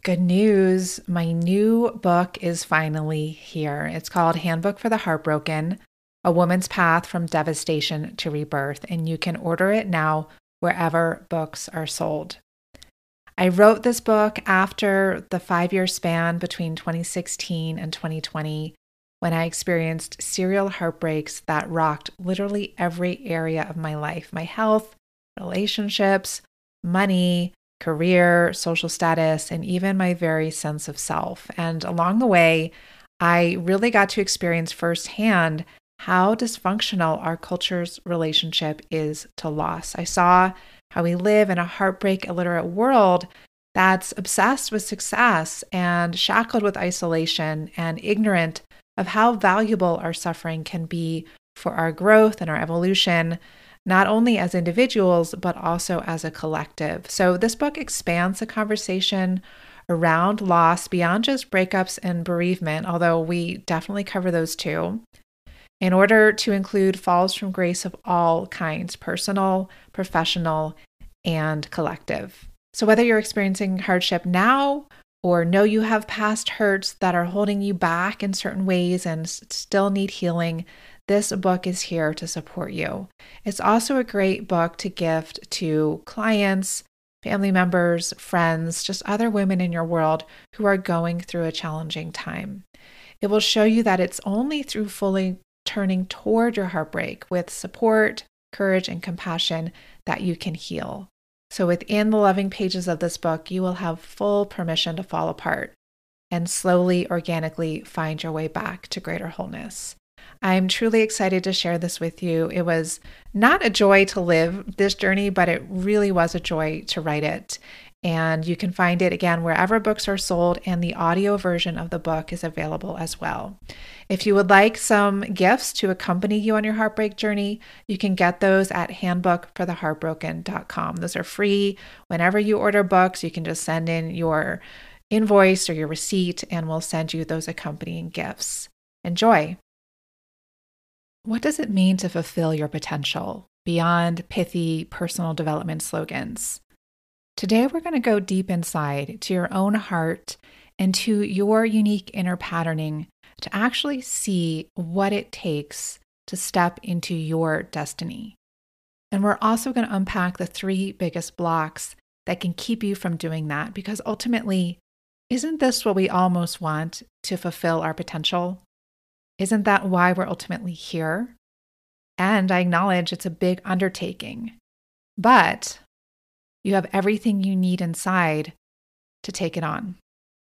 Good news. My new book is finally here. It's called Handbook for the Heartbroken, A Woman's Path from Devastation to Rebirth, and you can order it now wherever books are sold. I wrote this book after the 5-year span between 2016 and 2020 when I experienced serial heartbreaks that rocked literally every area of my life, my health, relationships, money, career, social status, and even my very sense of self. And along the way, I really got to experience firsthand how dysfunctional our culture's relationship is to loss. I saw how we live in a heartbreak illiterate world that's obsessed with success and shackled with isolation and ignorant of how valuable our suffering can be for our growth and our evolution, not only as individuals, but also as a collective. So this book expands the conversation around loss beyond just breakups and bereavement, although we definitely cover those too, in order to include falls from grace of all kinds, personal, professional, and collective. So whether you're experiencing hardship now or know you have past hurts that are holding you back in certain ways and still need healing, this book is here to support you. It's also a great book to gift to clients, family members, friends, just other women in your world who are going through a challenging time. It will show you that it's only through fully turning toward your heartbreak with support, courage, and compassion that you can heal. So within the loving pages of this book, you will have full permission to fall apart and slowly, organically find your way back to greater wholeness. I'm truly excited to share this with you. It was not a joy to live this journey, but it really was a joy to write it. And you can find it again wherever books are sold, and the audio version of the book is available as well. If you would like some gifts to accompany you on your heartbreak journey, you can get those at handbookfortheheartbroken.com. Those are free. Whenever you order books, you can just send in your invoice or your receipt, and we'll send you those accompanying gifts. Enjoy. What does it mean to fulfill your potential beyond pithy personal development slogans? Today, we're going to go deep inside to your own heart and to your unique inner patterning to actually see what it takes to step into your destiny. And we're also going to unpack the 3 biggest blocks that can keep you from doing that, because ultimately, isn't this what we all most want, to fulfill our potential? Isn't that why we're ultimately here? And I acknowledge it's a big undertaking, but you have everything you need inside to take it on.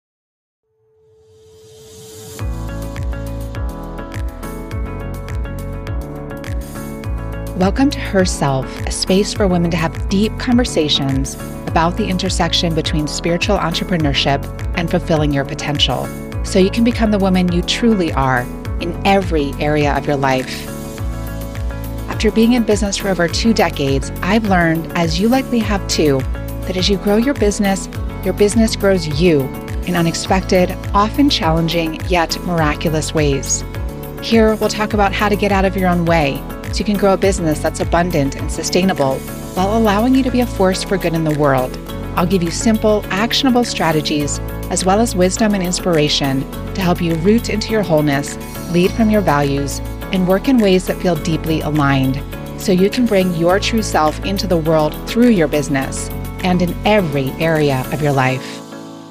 Welcome to Herself, a space for women to have deep conversations about the intersection between spiritual entrepreneurship and fulfilling your potential, so you can become the woman you truly are in every area of your life. After being in business for over 2 decades, I've learned, as you likely have too, that as you grow your business grows you in unexpected, often challenging, yet miraculous ways. Here, we'll talk about how to get out of your own way so you can grow a business that's abundant and sustainable while allowing you to be a force for good in the world. I'll give you simple, actionable strategies as well as wisdom and inspiration to help you root into your wholeness, lead from your values, and work in ways that feel deeply aligned so you can bring your true self into the world through your business and in every area of your life.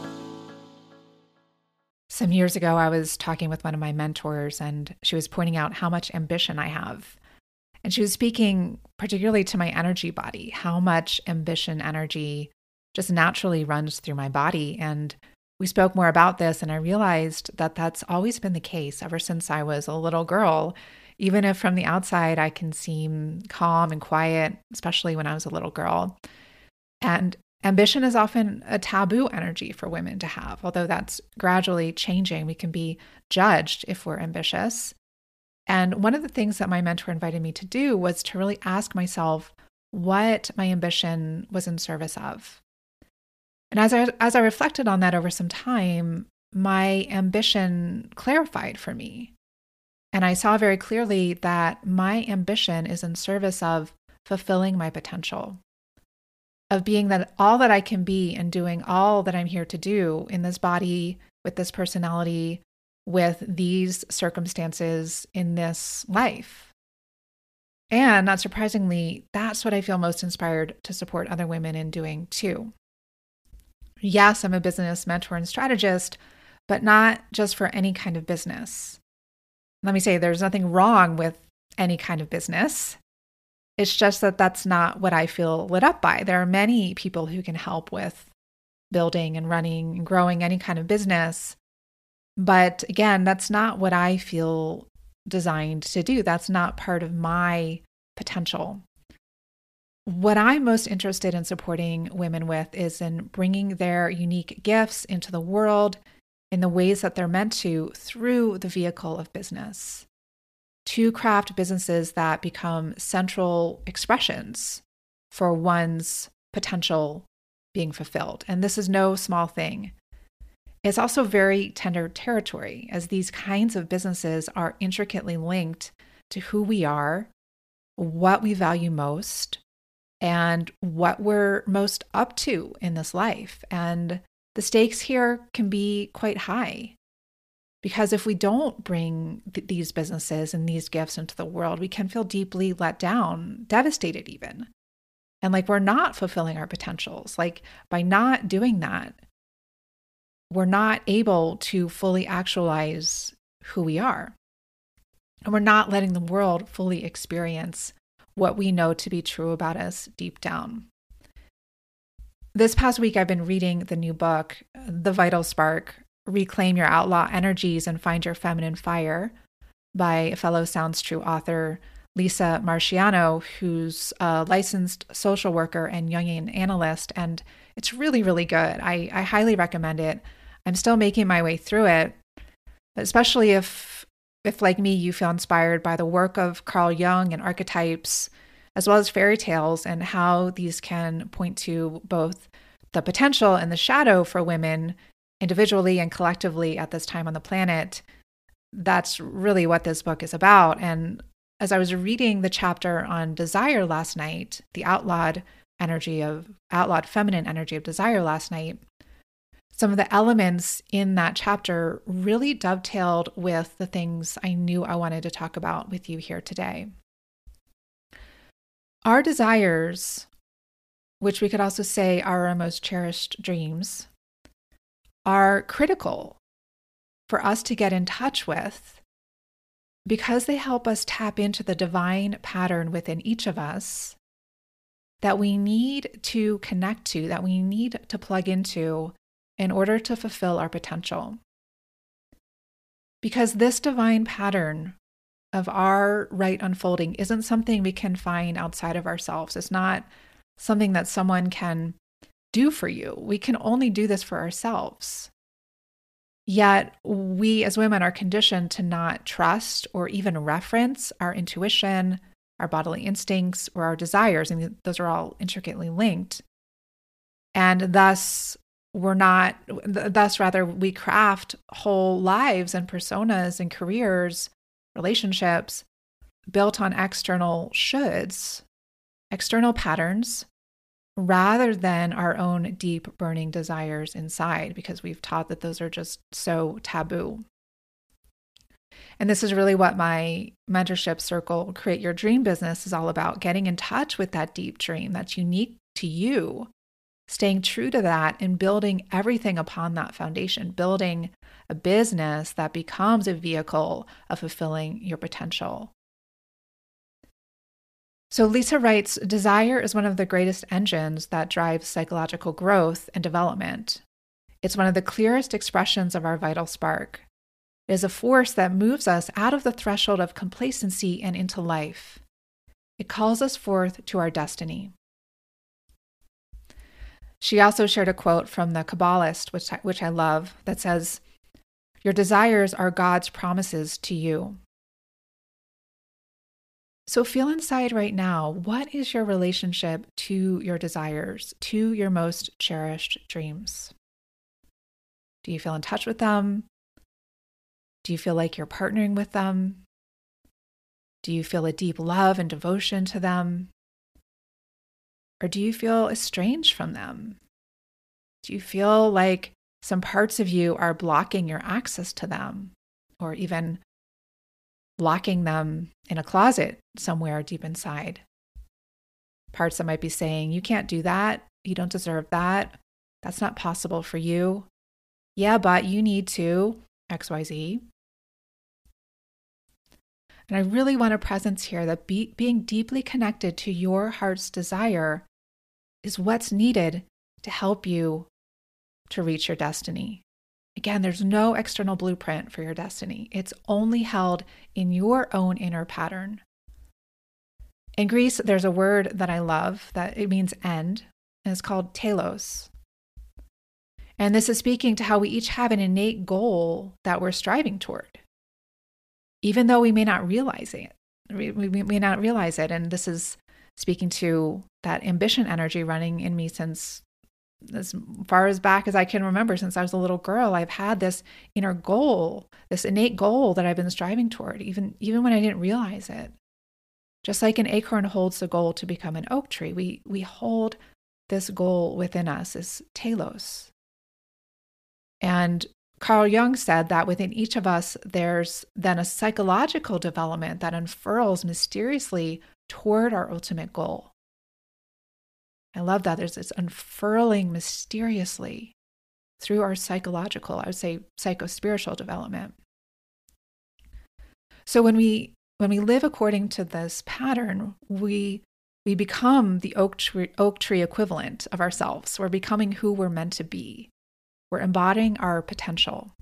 Some years ago, I was talking with one of my mentors, and she was pointing out how much ambition I have. And she was speaking particularly to my energy body, how much ambition energy just naturally runs through my body. And we spoke more about this, and I realized that that's always been the case ever since I was a little girl. Even if from the outside I can seem calm and quiet, especially when I was a little girl. And ambition is often a taboo energy for women to have, although that's gradually changing. We can be judged if we're ambitious. And one of the things that my mentor invited me to do was to really ask myself what my ambition was in service of. And as I reflected on that over some time, my ambition clarified for me. And I saw very clearly that my ambition is in service of fulfilling my potential. of being that all that I can be and doing all that I'm here to do in this body, with this personality, with these circumstances in this life. And not surprisingly, that's what I feel most inspired to support other women in doing too. Yes, I'm a business mentor and strategist, but not just for any kind of business. Let me say, there's nothing wrong with any kind of business. It's just that that's not what I feel lit up by. There are many people who can help with building and running and growing any kind of business. But again, that's not what I feel designed to do. That's not part of my potential. What I'm most interested in supporting women with is in bringing their unique gifts into the world in the ways that they're meant to through the vehicle of business, to craft businesses that become central expressions for one's potential being fulfilled. And this is no small thing. It's also very tender territory, as these kinds of businesses are intricately linked to who we are, what we value most, and what we're most up to in this life. And the stakes here can be quite high. Because if we don't bring these businesses and these gifts into the world, we can feel deeply let down, devastated even. And like we're not fulfilling our potentials. Like by not doing that, we're not able to fully actualize who we are. And we're not letting the world fully experience what we know to be true about us deep down. This past week, I've been reading the new book, The Vital Spark: Reclaim Your Outlaw Energies and Find Your Feminine Fire, by a fellow Sounds True author, Lisa Marchiano, who's a licensed social worker and Jungian analyst. And it's really, really good. I highly recommend it. I'm still making my way through it, especially if like me, you feel inspired by the work of Carl Jung and archetypes, as well as fairy tales and how these can point to both the potential and the shadow for women individually and collectively at this time on the planet. That's really what this book is about. And as I was reading the chapter on desire last night, the outlawed feminine energy of desire last night, some of the elements in that chapter really dovetailed with the things I knew I wanted to talk about with you here today. Our desires, which we could also say are our most cherished dreams, are critical for us to get in touch with because they help us tap into the divine pattern within each of us that we need to connect to, that we need to plug into in order to fulfill our potential. Because this divine pattern of our right unfolding isn't something we can find outside of ourselves. It's not something that someone can do for you. We can only do this for ourselves. Yet we as women are conditioned to not trust or even reference our intuition, our bodily instincts, or our desires. And those are all intricately linked. And thus we craft whole lives and personas and careers, relationships built on external shoulds, external patterns, rather than our own deep burning desires inside, because we've taught that those are just so taboo. And this is really what my mentorship circle, Create Your Dream Business, is all about: getting in touch with that deep dream that's unique to you, staying true to that and building everything upon that foundation, building a business that becomes a vehicle of fulfilling your potential. So Lisa writes, desire is one of the greatest engines that drives psychological growth and development. It's one of the clearest expressions of our vital spark. It is a force that moves us out of the threshold of complacency and into life. It calls us forth to our destiny. She also shared a quote from the Kabbalist, which I love, that says, "Your desires are God's promises to you." So feel inside right now, what is your relationship to your desires, to your most cherished dreams? Do you feel in touch with them? Do you feel like you're partnering with them? Do you feel a deep love and devotion to them? Or do you feel estranged from them? Do you feel like some parts of you are blocking your access to them, or even locking them in a closet somewhere deep inside? Parts that might be saying, you can't do that. You don't deserve that. That's not possible for you. Yeah, but you need to XYZ. And I really want a presence here that being deeply connected to your heart's desire is what's needed to help you to reach your destiny. Again, there's no external blueprint for your destiny. It's only held in your own inner pattern. In Greece, there's a word that I love that it means end, and it's called telos. And this is speaking to how we each have an innate goal that we're striving toward, even though we may not realize it. We may not realize it. And this is speaking to that ambition energy running in me since as far as back as I can remember, since I was a little girl. I've had this inner goal, this innate goal that I've been striving toward, even when I didn't realize it. Just like an acorn holds the goal to become an oak tree, we hold this goal within us, is telos. And Carl Jung said that within each of us, there's then a psychological development that unfurls mysteriously toward our ultimate goal. I love that. There's this unfurling mysteriously through our psychological, I would say psycho-spiritual development. So when we live according to this pattern, we become the oak tree equivalent of ourselves. We're becoming who we're meant to be. We're embodying our potential.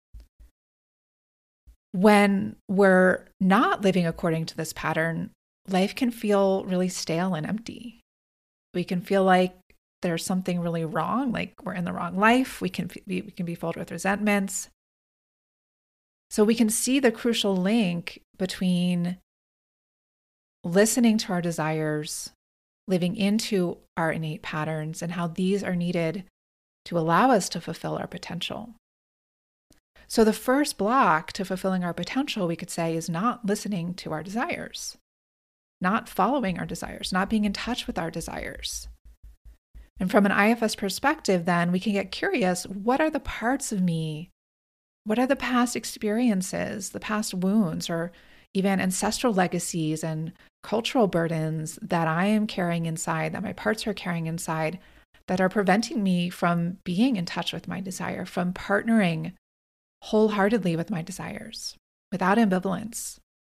When we're not living according to this pattern, life can feel really stale and empty. We can feel like there's something really wrong, like we're in the wrong life. We can be filled with resentments. So we can see the crucial link between listening to our desires, living into our innate patterns, and how these are needed to allow us to fulfill our potential. So the first block to fulfilling our potential, we could say, is not listening to our desires, not following our desires, not being in touch with our desires. And from an IFS perspective, then we can get curious, what are the parts of me? What are the past experiences, the past wounds, or even ancestral legacies and cultural burdens that I am carrying inside, that my parts are carrying inside, that are preventing me from being in touch with my desire, from partnering wholeheartedly with my desires, without ambivalence.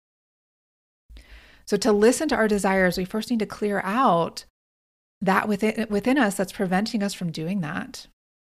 So to listen to our desires, we first need to clear out that within us that's preventing us from doing that.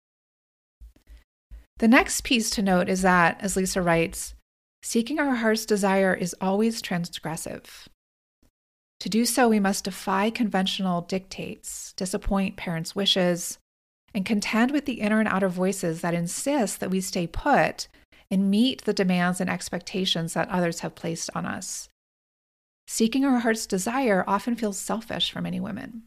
The next piece to note is that, as Lisa writes, seeking our heart's desire is always transgressive. To do so, we must defy conventional dictates, disappoint parents' wishes, and contend with the inner and outer voices that insist that we stay put and meet the demands and expectations that others have placed on us. Seeking our heart's desire often feels selfish for many women.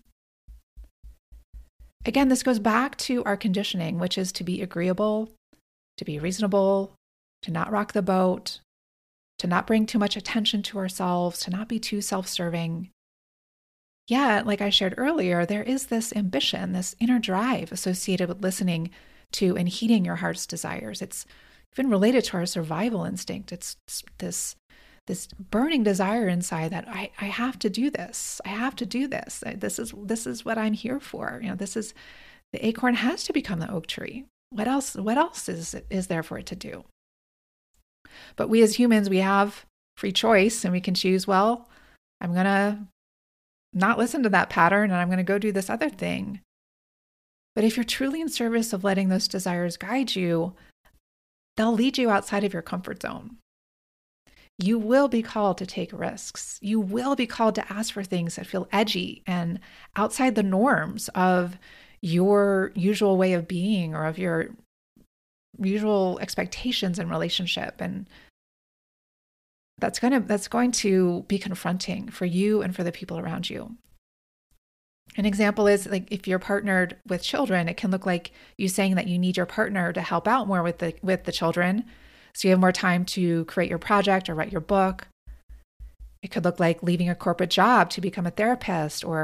Again, this goes back to our conditioning, which is to be agreeable, to be reasonable, to not rock the boat, to not bring too much attention to ourselves, to not be too self-serving. Yet, like I shared earlier, there is this ambition, this inner drive associated with listening to and heeding your heart's desires. It's even related to our survival instinct. It's this burning desire inside that I have to do this. I have to do this. This is what I'm here for. The acorn has to become the oak tree. What else is there for it to do? But we as humans, we have free choice, and we can choose, well, I'm going to not listen to that pattern and I'm going to go do this other thing. But if you're truly in service of letting those desires guide you, they'll lead you outside of your comfort zone. You will be called to take risks. You will be called to ask for things that feel edgy and outside the norms of your usual way of being or of your usual expectations in relationship. And that's going to be confronting for you and for the people around you. An example is, like, if you're partnered with children, it can look like you saying that you need your partner to help out more with the children, so you have more time to create your project or write your book. It could look like leaving a corporate job to become a therapist or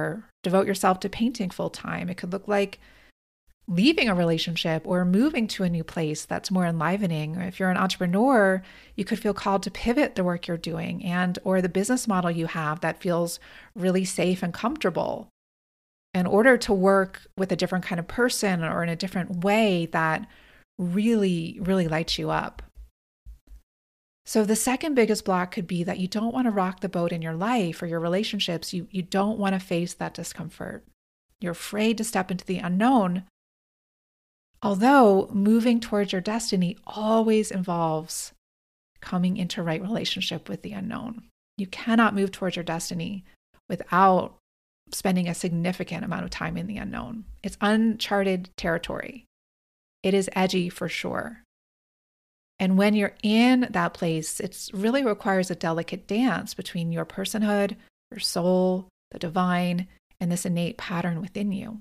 devote yourself to painting full time. It could look like leaving a relationship or moving to a new place that's more enlivening. Or if you're an entrepreneur, you could feel called to pivot the work you're doing and or the business model you have that feels really safe and comfortable in order to work with a different kind of person or in a different way that really, really lights you up. So the second biggest block could be that you don't want to rock the boat in your life or your relationships. You don't want to face that discomfort. You're afraid to step into the unknown. Although moving towards your destiny always involves coming into right relationship with the unknown. You cannot move towards your destiny without spending a significant amount of time in the unknown. It's uncharted territory. It is edgy for sure. And when you're in that place, it really requires a delicate dance between your personhood, your soul, the divine, and this innate pattern within you.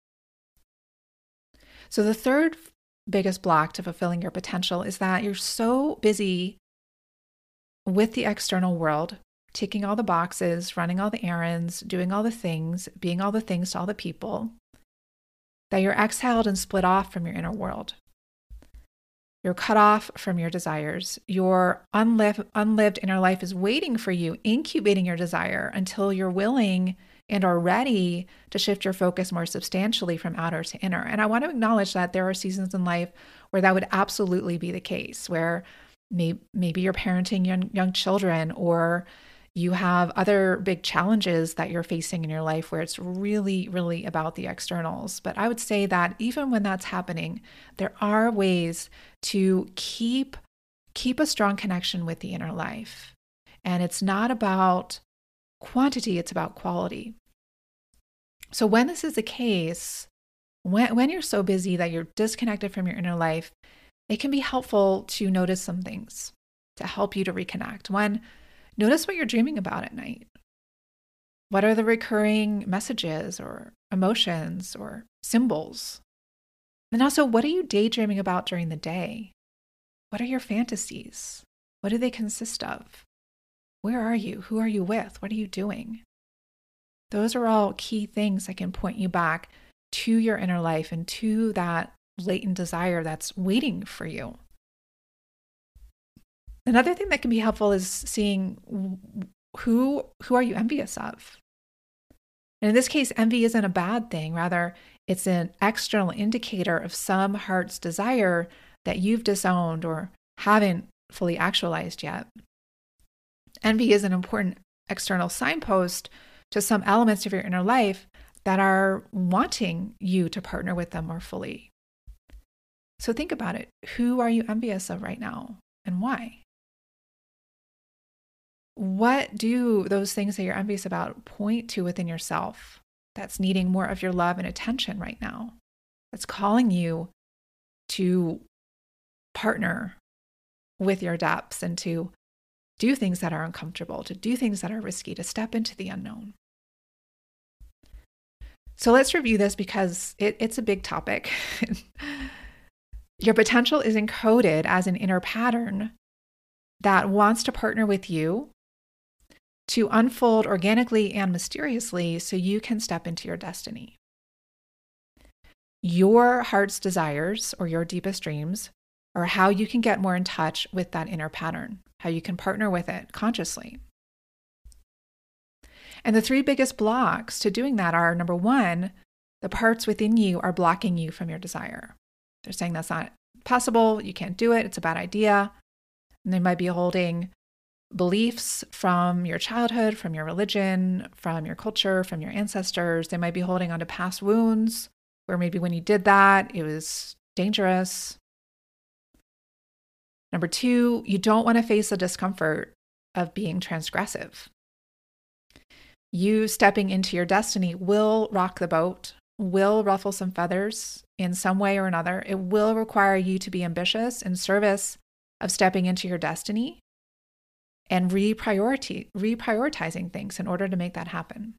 So the third biggest block to fulfilling your potential is that you're so busy with the external world, ticking all the boxes, running all the errands, doing all the things, being all the things to all the people, that you're exhaled and split off from your inner world. You're cut off from your desires. Your unlived inner life is waiting for you, incubating your desire until you're willing and are ready to shift your focus more substantially from outer to inner. And I want to acknowledge that there are seasons in life where that would absolutely be the case, where maybe you're parenting young children, or you have other big challenges that you're facing in your life where it's really, really about the externals. But I would say that even when that's happening, there are ways to keep a strong connection with the inner life. And it's not about quantity, it's about quality. So when this is the case, when you're so busy that you're disconnected from your inner life, it can be helpful to notice some things to help you to reconnect. One, notice what you're dreaming about at night. What are the recurring messages or emotions or symbols? And also, what are you daydreaming about during the day? What are your fantasies? What do they consist of? Where are you? Who are you with? What are you doing? Those are all key things that can point you back to your inner life and to that latent desire that's waiting for you. Another thing that can be helpful is seeing who are you envious of? And in this case, envy isn't a bad thing. Rather, it's an external indicator of some heart's desire that you've disowned or haven't fully actualized yet. Envy is an important external signpost to some elements of your inner life that are wanting you to partner with them more fully. So think about it. Who are you envious of right now and why? What do those things that you're envious about point to within yourself that's needing more of your love and attention right now? That's calling you to partner with your depths and to do things that are uncomfortable, to do things that are risky, to step into the unknown. So let's review this because it's a big topic. Your potential is encoded as an inner pattern that wants to partner with you to unfold organically and mysteriously so you can step into your destiny. Your heart's desires or your deepest dreams are how you can get more in touch with that inner pattern, how you can partner with it consciously. And the three biggest blocks to doing that are, number one, the parts within you are blocking you from your desire. They're saying that's not possible, you can't do it, it's a bad idea. And they might be holding beliefs from your childhood, from your religion, from your culture, from your ancestors. They might be holding on to past wounds where maybe when you did that, it was dangerous. Number two, you don't want to face the discomfort of being transgressive. You stepping into your destiny will rock the boat, will ruffle some feathers in some way or another. It will require you to be ambitious in service of stepping into your destiny and reprioritizing things in order to make that happen.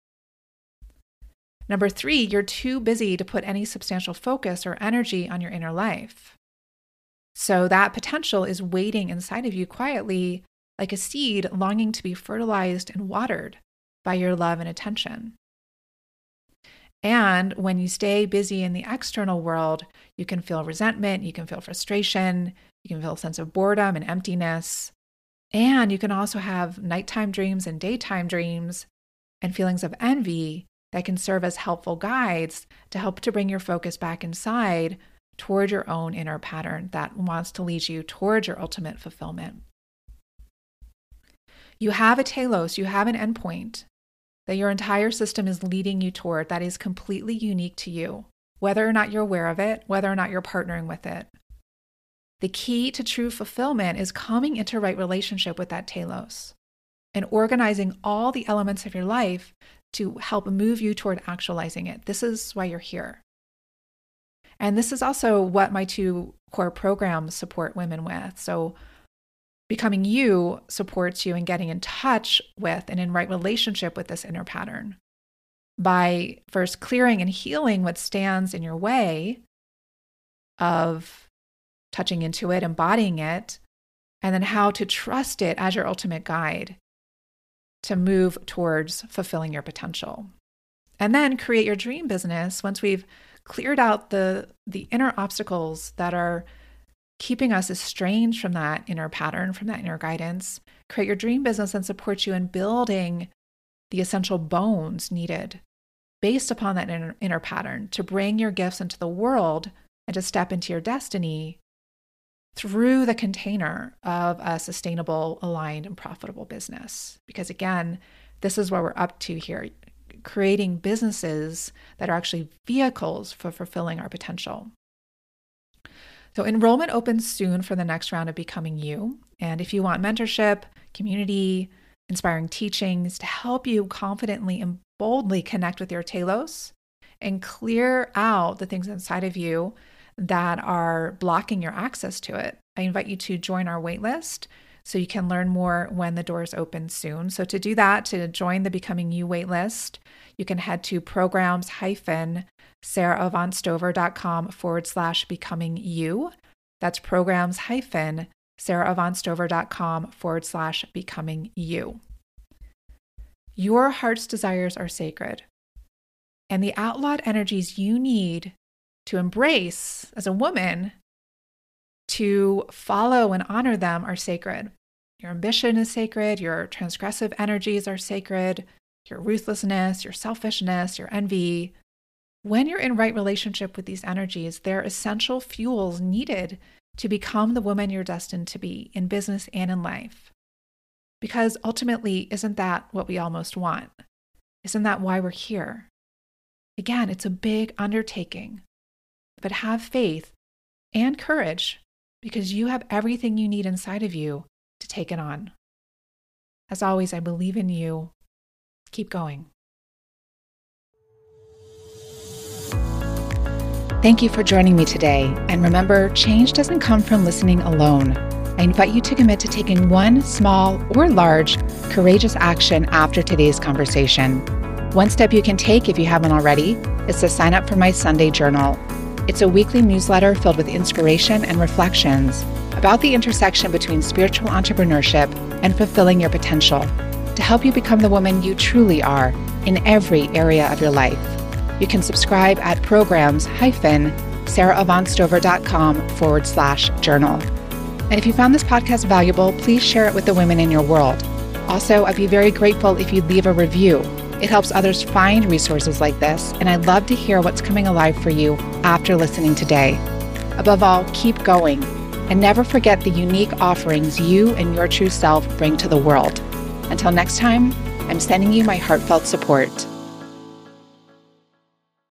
Number three, you're too busy to put any substantial focus or energy on your inner life. So that potential is waiting inside of you quietly like a seed longing to be fertilized and watered by your love and attention. And when you stay busy in the external world, you can feel resentment, you can feel frustration, you can feel a sense of boredom and emptiness. And you can also have nighttime dreams and daytime dreams and feelings of envy that can serve as helpful guides to help to bring your focus back inside toward your own inner pattern that wants to lead you towards your ultimate fulfillment. You have a telos, you have an endpoint that your entire system is leading you toward that is completely unique to you, whether or not you're aware of it, whether or not you're partnering with it. The key to true fulfillment is coming into right relationship with that telos and organizing all the elements of your life to help move you toward actualizing it. This is why you're here. And this is also what my 2 core programs support women with. So Becoming You supports you in getting in touch with and in right relationship with this inner pattern by first clearing and healing what stands in your way of touching into it, embodying it, and then how to trust it as your ultimate guide to move towards fulfilling your potential. And then create your dream business once we've cleared out the inner obstacles that are keeping us estranged from that inner pattern, from that inner guidance. Create your dream business and support you in building the essential bones needed based upon that inner pattern to bring your gifts into the world and to step into your destiny through the container of a sustainable, aligned, and profitable business. Because again, this is what we're up to here, creating businesses that are actually vehicles for fulfilling our potential. So enrollment opens soon for the next round of Becoming You. And if you want mentorship, community, inspiring teachings to help you confidently and boldly connect with your telos and clear out the things inside of you that are blocking your access to it, I invite you to join our waitlist so you can learn more when the doors open soon. So to do that, to join the Becoming You waitlist, you can head to programs-sarahavaughnstover.com/becoming-you. That's programs-sarahavaughnstover.com/becoming-you. Your heart's desires are sacred, and the outlawed energies you need to embrace as a woman to follow and honor them are sacred. Your ambition is sacred. Your transgressive energies are sacred. Your ruthlessness, your selfishness, your envy. When you're in right relationship with these energies, they're essential fuels needed to become the woman you're destined to be in business and in life. Because ultimately, isn't that what we all most want? Isn't that why we're here? Again, it's a big undertaking, but have faith and courage because you have everything you need inside of you to take it on. As always, I believe in you. Keep going. Thank you for joining me today. And remember, change doesn't come from listening alone. I invite you to commit to taking one small or large courageous action after today's conversation. One step you can take if you haven't already is to sign up for my Sunday journal. It's a weekly newsletter filled with inspiration and reflections about the intersection between spiritual entrepreneurship and fulfilling your potential to help you become the woman you truly are in every area of your life. You can subscribe at programs-sarahavaughnstover.com/journal. And if you found this podcast valuable, please share it with the women in your world. Also, I'd be very grateful if you'd leave a review. It helps others find resources like this, and I'd love to hear what's coming alive for you after listening today. Above all, keep going, and never forget the unique offerings you and your true self bring to the world. Until next time, I'm sending you my heartfelt support.